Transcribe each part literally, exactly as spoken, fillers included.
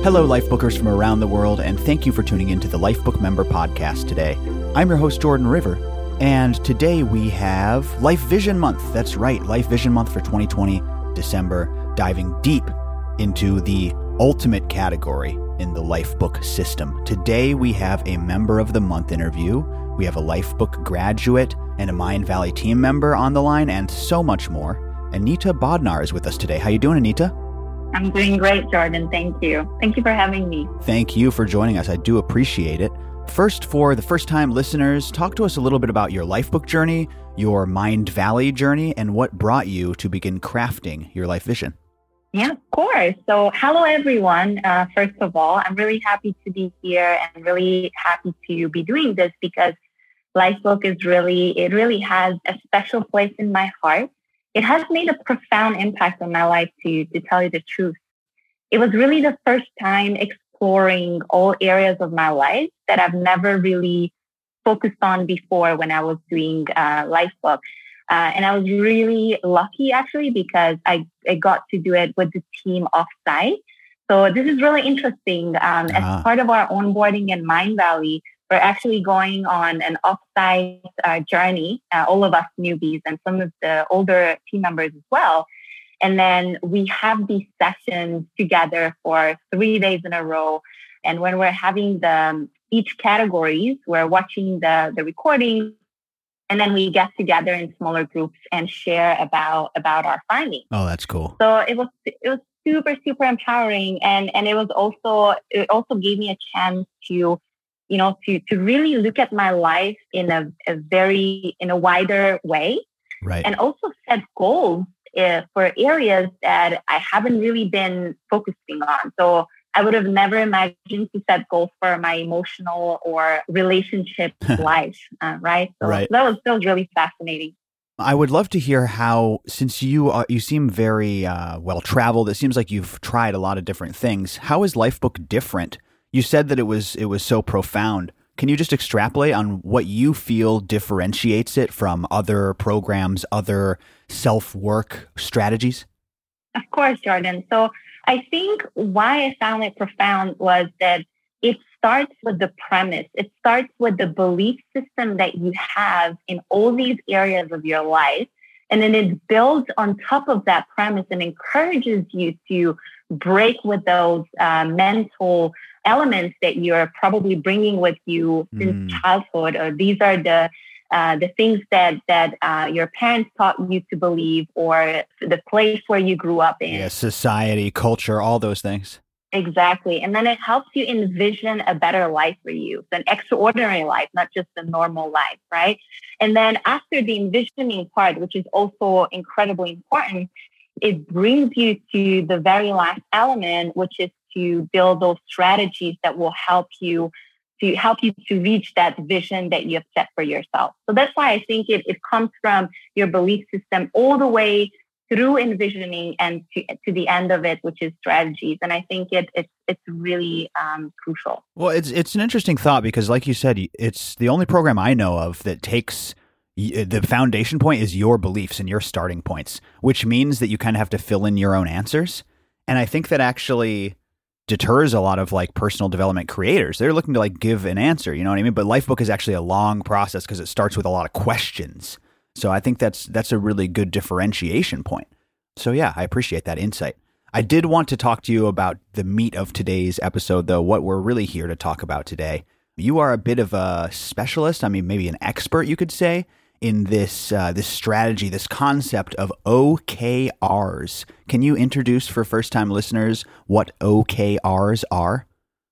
Hello, Lifebookers from around the world, and thank you for tuning in to the Lifebook Member Podcast today. I'm your host, Jordan River, and today we have Life Vision Month. That's right, Life Vision Month for twenty twenty, December, diving deep into the ultimate category in the Lifebook system. Today we have a Member of the Month interview. We have a Lifebook graduate and a Mindvalley team member on the line, and so much more. Anita Bodnar is with us today. How you doing, Anita? I'm doing great, Jordan. Thank you. Thank you for having me. Thank you for joining us. I do appreciate it. First, for the first-time listeners, talk to us a little bit about your Lifebook journey, your Mindvalley journey, and what brought you to begin crafting your life vision. Yeah, of course. So hello, everyone. Uh, first of all, I'm really happy to be here and really happy to be doing this because Lifebook is really, it really has a special place in my heart. It has made a profound impact on my life, to, to tell you the truth. It was really the first time exploring all areas of my life that I've never really focused on before when I was doing uh, Lifebook. Uh, and I was really lucky, actually, because I, I got to do it with the team offsite. So this is really interesting. Um, uh-huh. As part of our onboarding in Mindvalley, we're actually going on an offsite uh, journey, uh, all of us newbies and some of the older team members as well. And then we have these sessions together for three days in a row. And when we're having the each categories, we're watching the, the recording, and then we get together in smaller groups and share about, about our findings. Oh, that's cool. So it was it was super, super empowering. And, and it was also it also gave me a chance to you know, to, to really look at my life in a, a very, in a wider way. Right. And also set goals uh, for areas that I haven't really been focusing on. So I would have never imagined to set goals for my emotional or relationship life, uh, right? So right. that was, that was really fascinating. I would love to hear how, since you uh, you seem very uh, well-traveled, it seems like you've tried a lot of different things. How is Lifebook different? You said that it was it was so profound. Can you just extrapolate on what you feel differentiates it from other programs, other self-work strategies? Of course, Jordan. So I think why I found it profound was that it starts with the premise. It starts with the belief system that you have in all these areas of your life. And then it builds on top of that premise and encourages you to break with those uh, mental elements that you're probably bringing with you since mm. childhood, or these are the uh, the things that that uh, your parents taught you to believe, or the place where you grew up in. Yeah, society, culture, all those things. Exactly. And then it helps you envision a better life for you, it's an extraordinary life, not just a normal life, right? And then after the envisioning part, which is also incredibly important, it brings you to the very last element, which is to build those strategies that will help you to help you to reach that vision that you have set for yourself. So that's why I think it, it comes from your belief system all the way through envisioning and to, to the end of it, which is strategies. And I think it, it's it's really um, crucial. Well, it's it's an interesting thought because, like you said, it's the only program I know of that takes the foundation point is your beliefs and your starting points, which means that you kind of have to fill in your own answers. And I think that actually deters a lot of like personal development creators. They're looking to like give an answer, you know what I mean? But Lifebook is actually a long process because it starts with a lot of questions. So I think that's that's a really good differentiation point. So yeah, I appreciate that insight. I did want to talk to you about the meat of today's episode, though, what we're really here to talk about today. You are a bit of a specialist, I mean, maybe an expert, you could say, in this uh, this strategy, this concept of O K Rs. Can you introduce for first-time listeners what O K Rs are?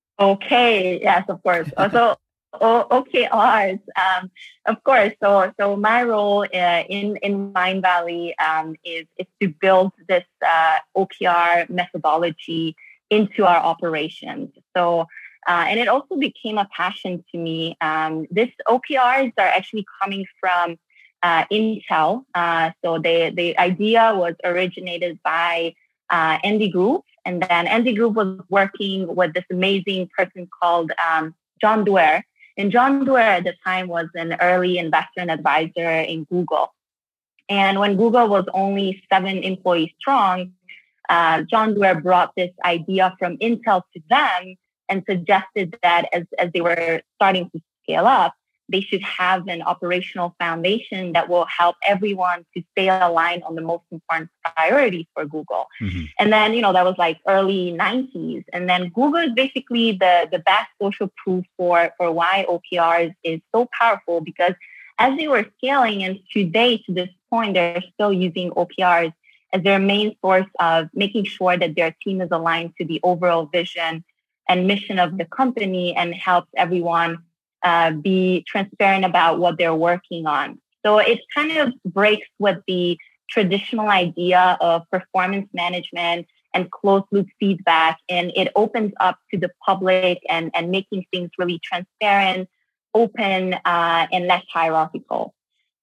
Okay, yes, of course. So o- O K Rs, um, of course. So so my role uh, in in Mindvalley um, is is to build this uh, O K R methodology into our operations. So. Uh, and it also became a passion to me. Um, this O K Rs are actually coming from uh, Intel. Uh, so they, the idea was originated by uh, Andy Grove. And then Andy Grove was working with this amazing person called um, John Doerr. And John Doerr at the time was an early investor and advisor in Google. And when Google was only seven employees strong, uh, John Doerr brought this idea from Intel to them and suggested that as, as they were starting to scale up, they should have an operational foundation that will help everyone to stay aligned on the most important priorities for Google. Mm-hmm. And then, you know, that was like early nineties. And then Google is basically the, the best social proof for, for why O K Rs is so powerful, because as they were scaling, and today to this point, they're still using O K Rs as their main source of making sure that their team is aligned to the overall vision and mission of the company, and helps everyone uh, be transparent about what they're working on. So it kind of breaks with the traditional idea of performance management and closed loop feedback, and it opens up to the public and, and making things really transparent, open, uh, and less hierarchical.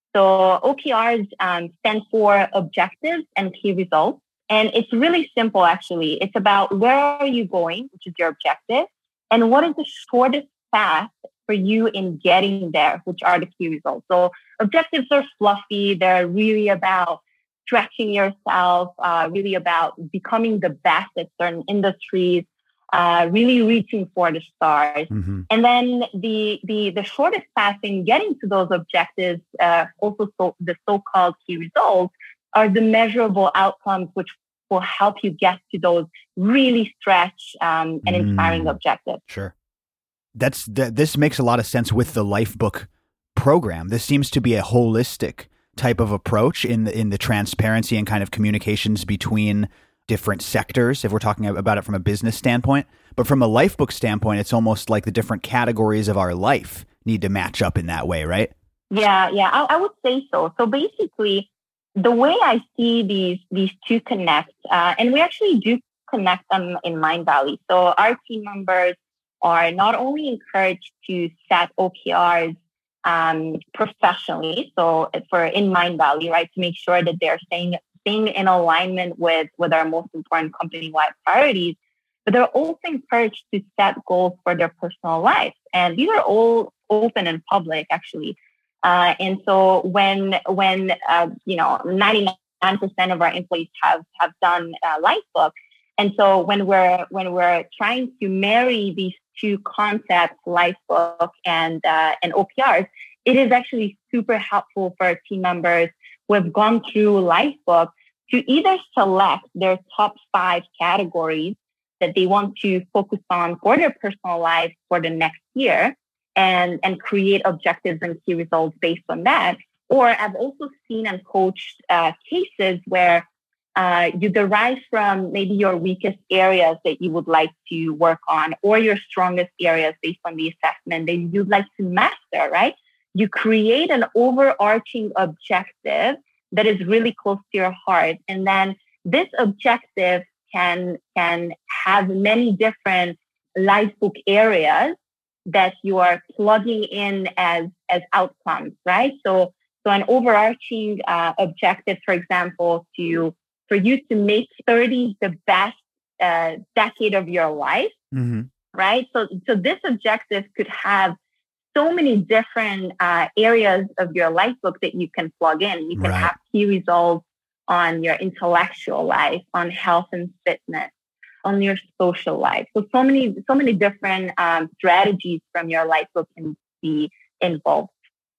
So O K Rs um, stand for objectives and key results. And it's really simple, actually. It's about where are you going, which is your objective, and what is the shortest path for you in getting there, which are the key results. So objectives are fluffy. They're really about stretching yourself, uh, really about becoming the best at certain industries, uh, really reaching for the stars. Mm-hmm. And then the, the, the shortest path in getting to those objectives, uh, also so the so-called key results, are the measurable outcomes which will help you get to those really stretch um, and inspiring mm, objectives. Sure. That's th- this makes a lot of sense with the Lifebook program. This seems to be a holistic type of approach in the, in the transparency and kind of communications between different sectors, if we're talking about it from a business standpoint. But from a Lifebook standpoint, it's almost like the different categories of our life need to match up in that way, right? Yeah, yeah, I, I would say so. So basically, the way I see these these two connect, uh, and we actually do connect them in Mindvalley. So our team members are not only encouraged to set O K Rs um, professionally, so for in Mindvalley, right, to make sure that they're staying, staying in alignment with, with our most important company-wide priorities, but they're also encouraged to set goals for their personal life. And these are all open and public, actually. Uh, and so when when uh, you know ninety-nine percent of our employees have have done uh, Lifebook, and so when we're when we're trying to marry these two concepts, Lifebook and uh, and O K Rs, it is actually super helpful for our team members who have gone through Lifebook to either select their top five categories that they want to focus on for their personal life for the next year, and, and create objectives and key results based on that. Or I've also seen and coached uh, cases where uh, you derive from maybe your weakest areas that you would like to work on, or your strongest areas based on the assessment that you'd like to master, right? You create an overarching objective that is really close to your heart. And then this objective can, can have many different Lifebook areas that you are plugging in as, as outcomes, right? So, so an overarching uh, objective, for example, to for you to make thirty the best uh, decade of your life, mm-hmm. right? So, so this objective could have so many different uh, areas of your Lifebook that you can plug in. You can right. have key results on your intellectual life, on health and fitness, on your social life. So, so many, so many different um, strategies from your Lifebook can be involved.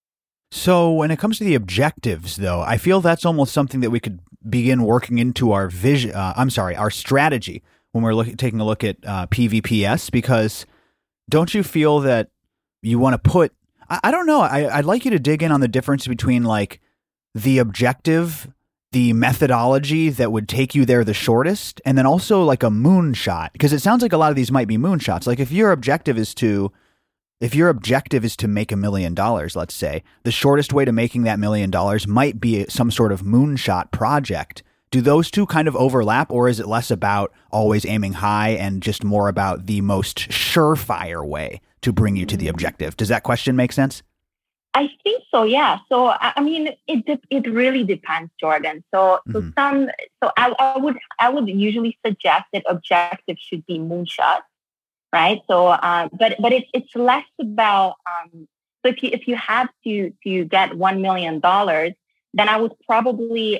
So when it comes to the objectives, though, I feel that's almost something that we could begin working into our vision. Uh, I'm sorry, our strategy when we're looking, taking a look at uh, P V P S, because don't you feel that you want to put, I, I don't know, I, I'd like you to dig in on the difference between like the objective, the methodology that would take you there the shortest, and then also like a moonshot, because it sounds like a lot of these might be moonshots. Like if your objective is to, if your objective is to make a million dollars, let's say, the shortest way to making that million dollars might be some sort of moonshot project. Do those two kind of overlap, or is it less about always aiming high and just more about the most surefire way to bring you to the objective? Does that question make sense? I think so, yeah. So, I mean, it de- it really depends, Jordan. So, mm-hmm. so some, so I, I would I would usually suggest that objectives should be moonshots, right? So, uh, but but it's it's less about. Um, so if you if you have to to get one million dollars, then I would probably ask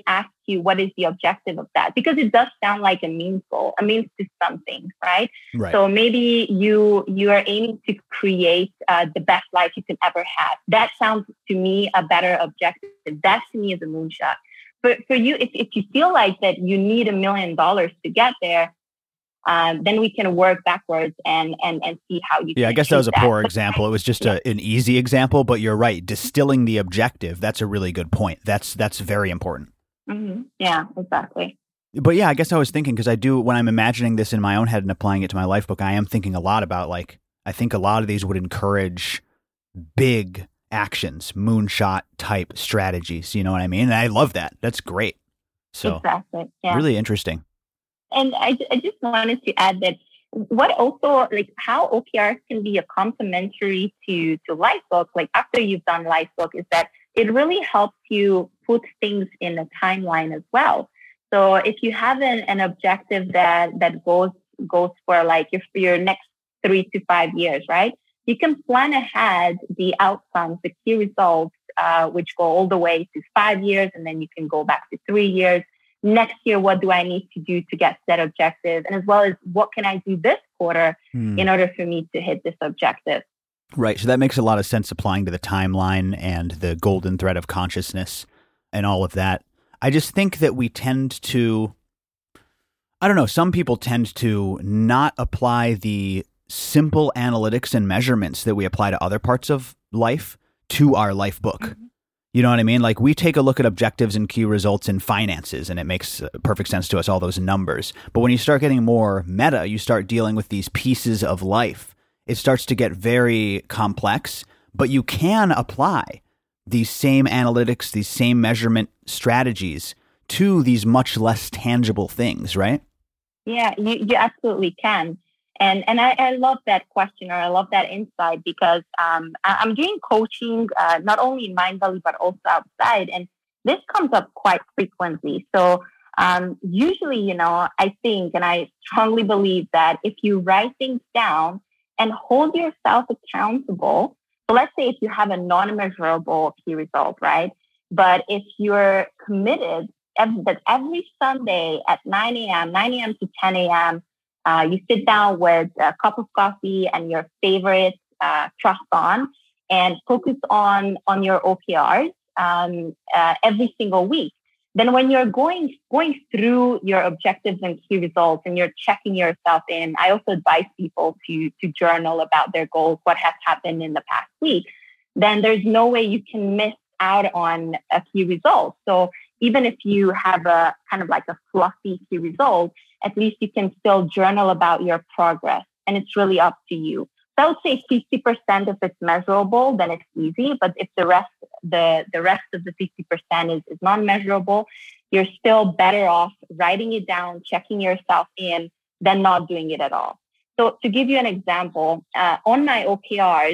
to what is the objective of that, because it does sound like a means goal, a means to something, right? Right. So maybe you you are aiming to create uh, the best life you can ever have. That sounds to me a better objective. That to me is a moonshot. But for you, if, if you feel like that you need a million dollars to get there, um, then we can work backwards and and and see how you yeah, can I guess that was a achieve poor that. example. It was just Yeah. a, an easy example, but you're right. Distilling the objective, that's a really good point. That's that's very important. Mm-hmm. Yeah, exactly. But yeah, I guess I was thinking, because I do, when I'm imagining this in my own head and applying it to my life book, I am thinking a lot about, like, I think a lot of these would encourage big actions, moonshot type strategies. You know what I mean? And I love that. That's great. So Exactly. Yeah. really interesting. And I, I just wanted to add that what also, like how O K Rs can be a complementary to, to Lifebook, like after you've done Lifebook, is that it really helps you put things in a timeline as well. So if you have an, an objective that, that goes, goes for like your, for your next three to five years, right? You can plan ahead the outcomes, the key results, uh, which go all the way to five years, and then you can go back to three years. Next year, what do I need to do to get that objective? And as well as what can I do this quarter Hmm. in order for me to hit this objective? Right. So that makes a lot of sense, applying to the timeline and the golden thread of consciousness and all of that. I just think that we tend to, I don't know, some people tend to not apply the simple analytics and measurements that we apply to other parts of life to our life book. Mm-hmm. You know what I mean? Like, we take a look at objectives and key results in finances, and it makes perfect sense to us, all those numbers. But when you start getting more meta, you start dealing with these pieces of life. It starts to get very complex, but you can apply these same analytics, these same measurement strategies to these much less tangible things, right? Yeah, you, you absolutely can. And and I, I love that question, or I love that insight, because um, I, I'm doing coaching uh, not only in Mindvalley, but also outside. And this comes up quite frequently. So um, usually, you know, I think, and I strongly believe that if you write things down and hold yourself accountable, so let's say if you have a non-measurable key result, right? But if you're committed every, that every Sunday at nine a.m., nine a.m. to ten a.m., Uh, you sit down with a cup of coffee and your favorite uh, trust on, and focus on on your O K Rs um, uh, every single week. Then when you're going going through your objectives and key results, and you're checking yourself in, I also advise people to to journal about their goals, what has happened in the past week. Then there's no way you can miss out on a key result. So even if you have a kind of like a fluffy key result, at least you can still journal about your progress, and it's really up to you. So I would say fifty percent if it's measurable, then it's easy. But if the rest, the, the rest of the fifty percent is, is non-measurable, you're still better off writing it down, checking yourself in, than not doing it at all. So to give you an example, uh, on my O K Rs,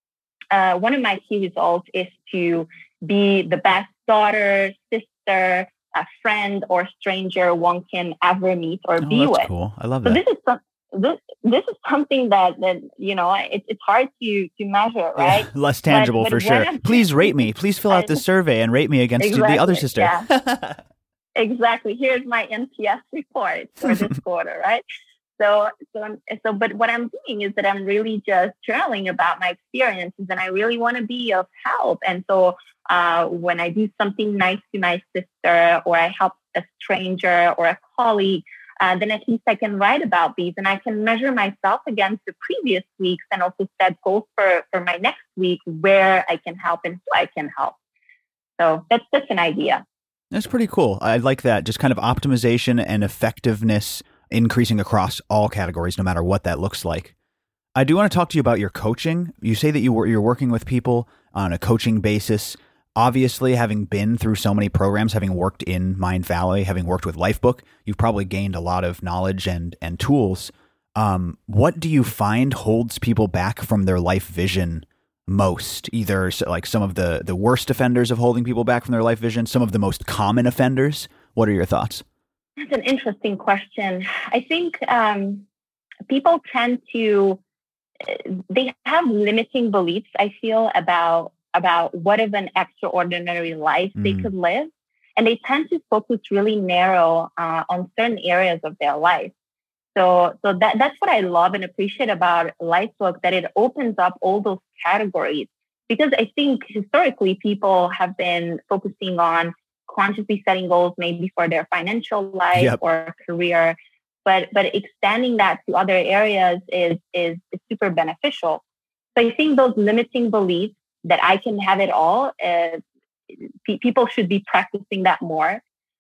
uh, one of my key results is to be the best daughter, sister, a friend or stranger one can ever meet or Oh, be that's with. cool. I love So that. this is some, this this is something that that you know it, it's hard to to measure, right? Yeah, less tangible but for when sure. I'm- Please rate me. Please fill out the survey and rate me against the other Exactly, sister. yeah. Exactly. Here's my N P S report for this quarter, right? So, so, I'm, so, but what I'm doing is that I'm really just journaling about my experiences, and I really want to be of help. And so, uh, when I do something nice to my sister, or I help a stranger or a colleague, uh, then at least I can write about these, and I can measure myself against the previous weeks, and also set goals for, for my next week, where I can help and who I can help. So that's that's an idea. That's pretty cool. I like that. Just kind of optimization and effectiveness increasing across all categories, no matter what that looks like. I do want to talk to you about your coaching. You say that you were, you're working with people on a coaching basis. Obviously, having been through so many programs, having worked in Mindvalley, having worked with Lifebook, you've probably gained a lot of knowledge and and tools. Um, what do you find holds people back from their life vision most? Either like some of the the worst offenders of holding people back from their life vision, some of the most common offenders. What are your thoughts? That's an interesting question. I think um, people tend to, they have limiting beliefs, I feel, about about what of an extraordinary life mm. they could live. and they tend to focus really narrow uh, on certain areas of their life. So, so that, that's what I love and appreciate about Lifebook, that it opens up all those categories. Because I think historically people have been focusing on consciously setting goals, maybe for their financial life yep. or career, but but extending that to other areas is, is is super beneficial. So I think those limiting beliefs that I can have it all, uh, p- people should be practicing that more.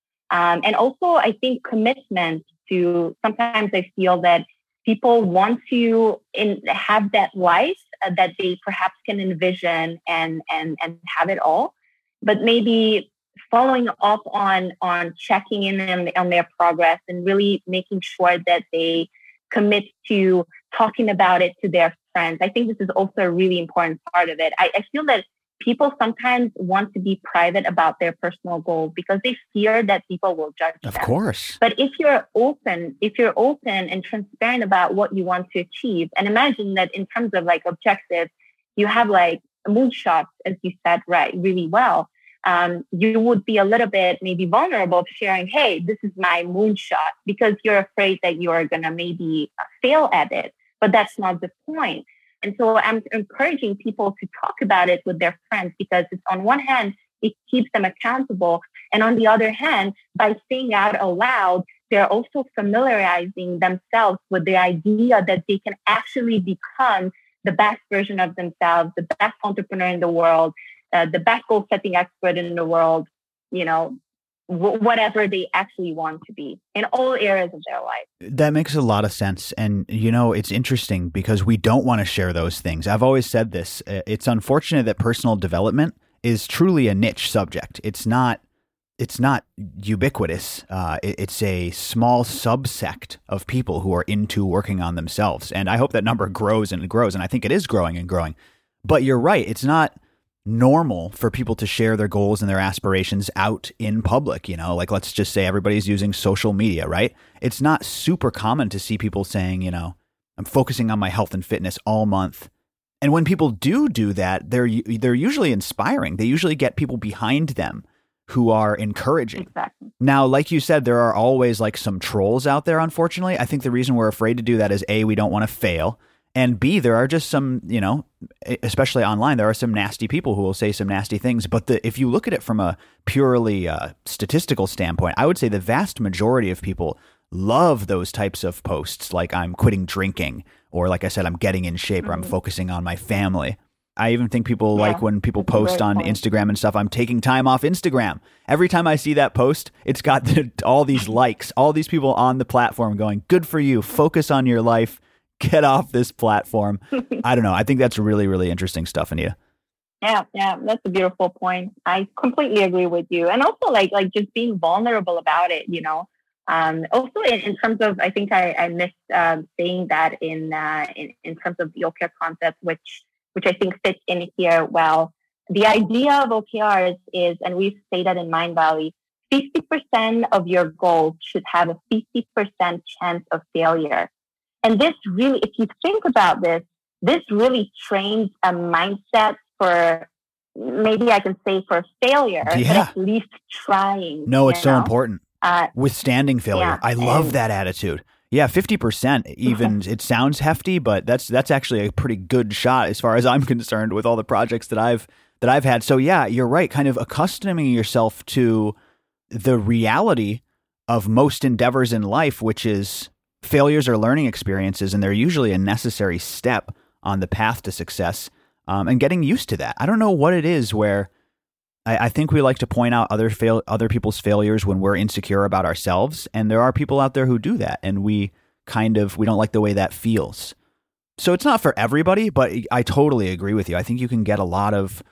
Um, and also, I think commitment to, sometimes I feel that people want to in, have that life uh, that they perhaps can envision and, and, and have it all, but maybe following up on, on checking in on, on their progress and really making sure that they commit to talking about it to their friends. I think this is also a really important part of it. I, I feel that people sometimes want to be private about their personal goals because they fear that people will judge them. Of course. But if you're open, if you're open and transparent about what you want to achieve, and imagine that in terms of like objectives, you have like moonshots, as you said, right, really well. Um, you would be a little bit maybe vulnerable of sharing, hey, this is my moonshot, because you're afraid that you're going to maybe fail at it. But that's not the point. And so I'm encouraging people to talk about it with their friends, because it's, on one hand, it keeps them accountable. And on the other hand, by saying out aloud, they're also familiarizing themselves with the idea that they can actually become the best version of themselves, the best entrepreneur in the world, uh, the best goal setting expert in the world, you know, whatever they actually want to be in all areas of their life. That makes a lot of sense. And, you know, it's interesting because we don't want to share those things. I've always said this. It's unfortunate that personal development is truly a niche subject. It's not, it's not ubiquitous. Uh, it, it's a small subsect of people who are into working on themselves. And I hope that number grows and grows. And I think it is growing and growing. But you're right. It's not normal for people to share their goals and their aspirations out in public. You know, like, let's just say everybody's using social media, right? It's not super common to see people saying, you know, I'm focusing on my health and fitness all month. And when people do do that, they're they're usually inspiring. They usually get people behind them who are encouraging. Exactly. Now, like you said, there are always like some trolls out there, unfortunately. I think the reason we're afraid to do that is A, we don't want to fail. And B, there are just some, you know, especially online, there are some nasty people who will say some nasty things. But the, if you look at it from a purely uh, statistical standpoint, I would say the vast majority of people love those types of posts, like I'm quitting drinking, or like I said, I'm getting in shape, mm-hmm. or I'm focusing on my family. I even think people yeah, like when people post on point. Instagram and stuff, I'm taking time off Instagram. Every time I see that post, it's got the, all these likes, all these people on the platform going, good for you, focus on your life. Get off this platform. I don't know. I think that's really, really interesting stuff, Anita. Yeah, yeah, that's a beautiful point. I completely agree with you. And also like like just being vulnerable about it, you know. Um, also in, in terms of, I think I, I missed um, saying that in, uh, in in terms of the O K R concept, which which I think fits in here well. The idea of O K Rs is, and we say that in Mindvalley, fifty percent of your goals should have a fifty percent chance of failure. And this really, if you think about this, this really trains a mindset for, maybe I can say for failure, yeah. but at least trying. No, it's know? so important. Uh, Withstanding failure. Yeah. I love and, that attitude. Yeah, fifty percent even, it sounds hefty, but that's that's actually a pretty good shot as far as I'm concerned with all the projects that I've that I've had. So yeah, you're right, kind of accustoming yourself to the reality of most endeavors in life, which is failures are learning experiences, and they're usually a necessary step on the path to success, um, and getting used to that. I don't know what it is where I, I think we like to point out other fail, other people's failures when we're insecure about ourselves, and there are people out there who do that, and we kind of, we don't like the way that feels. So it's not for everybody, but I totally agree with you. I think you can get a lot of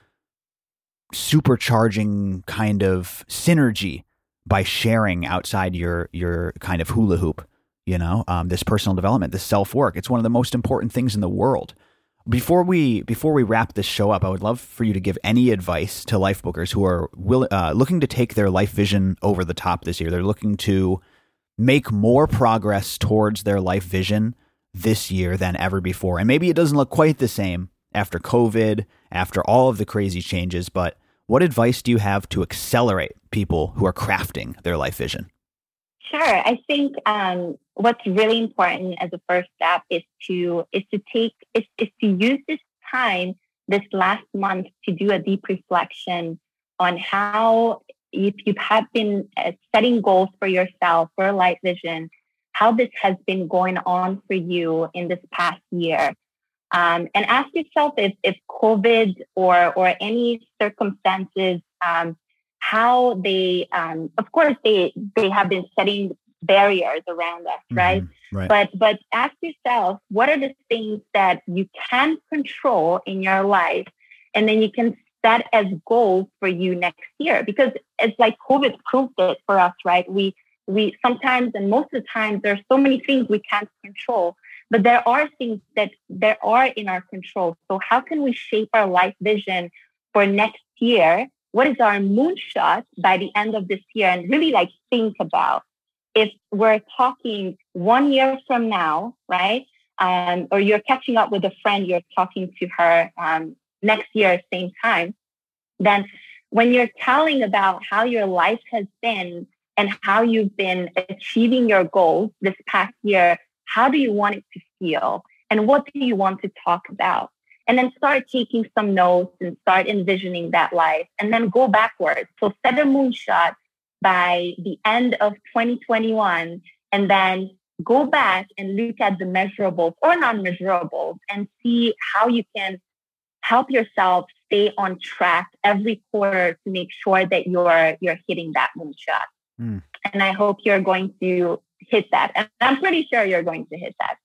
supercharging kind of synergy by sharing outside your your kind of hula hoop. You know, um, this personal development, this self-work. It's one of the most important things in the world. Before we before we wrap this show up, I would love for you to give any advice to Lifebookers who are will, uh, looking to take their life vision over the top this year. They're looking to make more progress towards their life vision this year than ever before. And maybe it doesn't look quite the same after COVID, after all of the crazy changes, but what advice do you have to accelerate people who are crafting their life vision? Sure. I think um, what's really important as a first step is to is to take is, is to use this time this last month to do a deep reflection on how, if you have been uh, setting goals for yourself for a life vision, how this has been going on for you in this past year. Um, and ask yourself if, if COVID or or any circumstances, um, how they, um, of course, they they have been setting barriers around us, right? Mm-hmm, right? But but ask yourself, what are the things that you can control in your life, and then you can set as goals for you next year? Because it's like COVID proved it for us, right? We we sometimes and most of the time there's so many things we can't control. But there are things that there are in our control. So how can we shape our life vision for next year? What is our moonshot by the end of this year? And really like think about if we're talking one year from now, right? Um, or you're catching up with a friend, you're talking to her um, next year, same time. Then when you're telling about how your life has been and how you've been achieving your goals this past year, how do you want it to feel? And what do you want to talk about? And then start taking some notes and start envisioning that life and then go backwards. So set a moonshot by the end of twenty twenty-one and then go back and look at the measurables or non-measurables and see how you can help yourself stay on track every quarter to make sure that you're you're hitting that moonshot. Mm. And I hope you're going to hit that. And I'm pretty sure you're going to hit that.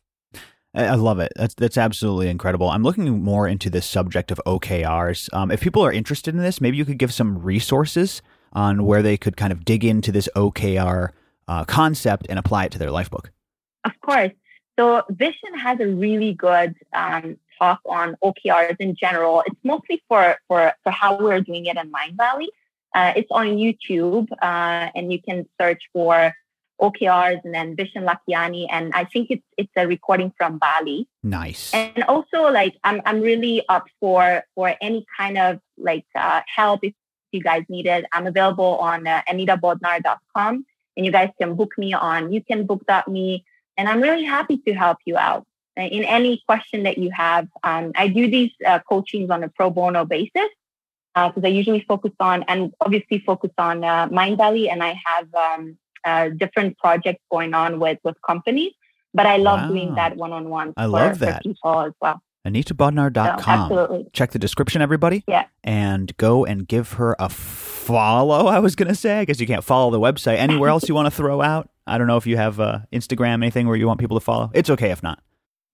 I love it. That's that's absolutely incredible. I'm looking more into this subject of O K Rs. Um, if people are interested in this, maybe you could give some resources on where they could kind of dig into this O K R uh, concept and apply it to their life book. Of course. So Vision has a really good um, talk on O K Rs in general. It's mostly for, for, for how we're doing it in Mindvalley. Uh, it's on YouTube uh, and you can search for O K Rs and then Vishen Lakhiani, and I think it's it's a recording from Bali. Nice. And also, like I'm I'm really up for for any kind of like uh, help if you guys need it. I'm available on uh, anita bodnar dot com, and you guys can book me on you can book dot me, and I'm really happy to help you out in any question that you have. Um, I do these uh, coachings on a pro bono basis because uh, I usually focus on and obviously focus on uh, Mindvalley, and I have. Um, Uh, different projects going on with, with companies, but I love wow. doing that one-on-one I for, love that. for people as well. anita bodnar dot com. So, absolutely. Check the description, everybody. Yeah. And go and give her a follow, I was going to say. I guess you can't follow the website. Anywhere else you want to throw out? I don't know if you have uh, Instagram, anything where you want people to follow. It's okay if not.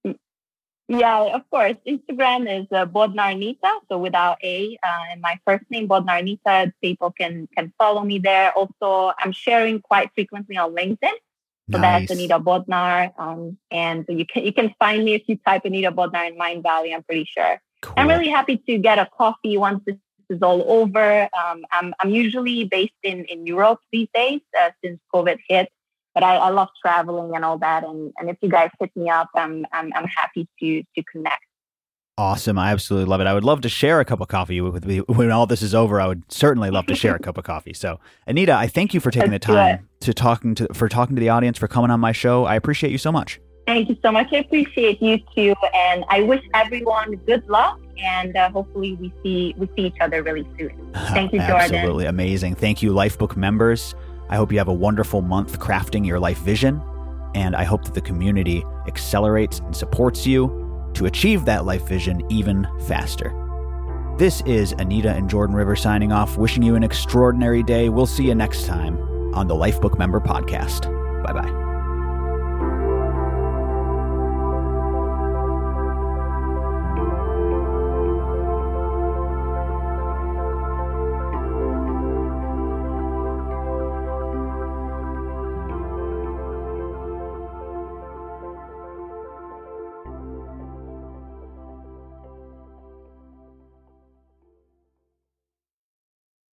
Yeah, of course. Instagram is uh, Bodnarnita, so without A. Uh, and my first name, Bodnarnita, people can can follow me there. Also, I'm sharing quite frequently on LinkedIn. So nice. That's Anita Bodnar. Um, and you can you can find me if you type Anita Bodnar in Mindvalley, I'm pretty sure. Cool. I'm really happy to get a coffee once this is all over. Um, I'm, I'm usually based in, in Europe these days uh, since COVID hit. But I, I love traveling and all that. And, and if you guys hit me up, I'm I'm, I'm happy to to connect. Awesome. I absolutely love it. I would love to share a cup of coffee with me. When all this is over, I would certainly love to share a cup of coffee. So, Anita, I thank you for taking Let's the time to talking to for talking to the audience, for coming on my show. I appreciate you so much. Thank you so much. I appreciate you too. And I wish everyone good luck. And uh, hopefully we see we see each other really soon. Thank you, Jordan. Absolutely amazing. Thank you, Lifebook members. I hope you have a wonderful month crafting your life vision, and I hope that the community accelerates and supports you to achieve that life vision even faster. This is Anita and Jordan River signing off, wishing you an extraordinary day. We'll see you next time on the Lifebook Member Podcast. Bye-bye.